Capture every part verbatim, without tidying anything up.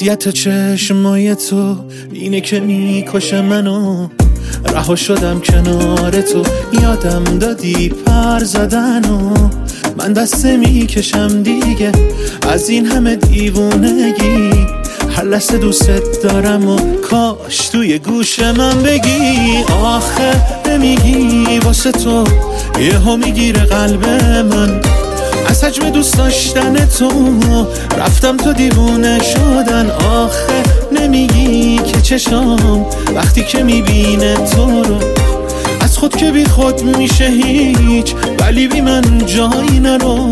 اذیت چشمای تو اینه که میکشه منو، رها شدم کنار تو یادم دادی پر زدنو، من دسته میکشم دیگه از این همه دیوونگی، هر لحظه دوست دارم و کاش توی گوش من بگی. آخه نمیگی واسه تو یهو میگیره قلب من، از حجم دوست داشتن تو رفتم تو دیوونه شدن. آخه نمیگی که چشام وقتی که میبینه تو رو از خود که بی خود میشه هیچ، ولی بی من جایی نرو،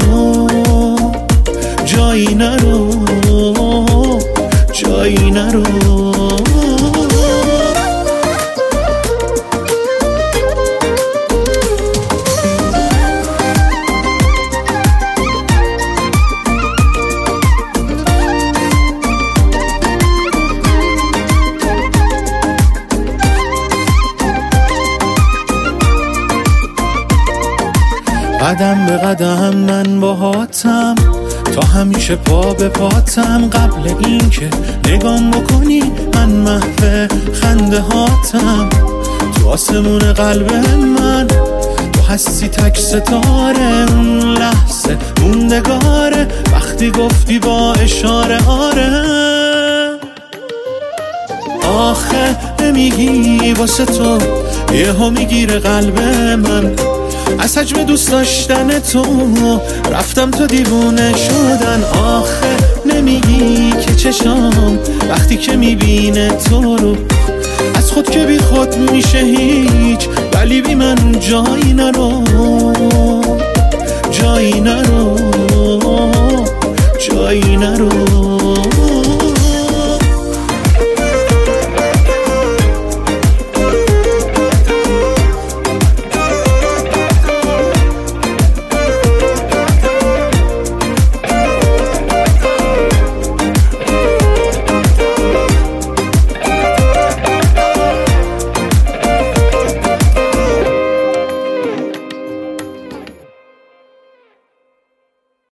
جایی نرو، جایی نرو. قدم به قدم من باهاتم، تا همیشه پا به پاتم، قبل این که نگام بکنی من محو خنده هاتم، تو آسمون قلب من تو هستی تک ستاره، اون لحظه موندگاره وقتی گفتی با اشاره آره. آخه نمیگی واسه تو یهو میگیره قلب من، از حجم دوست داشتن تو رفتم تو دیوونه شدن. آخه نمیگی که چشام وقتی که میبینه تو رو از خود که بی خود میشه هیچ، ولی بی من جایی نرو، جایی نرو، جایی نرو.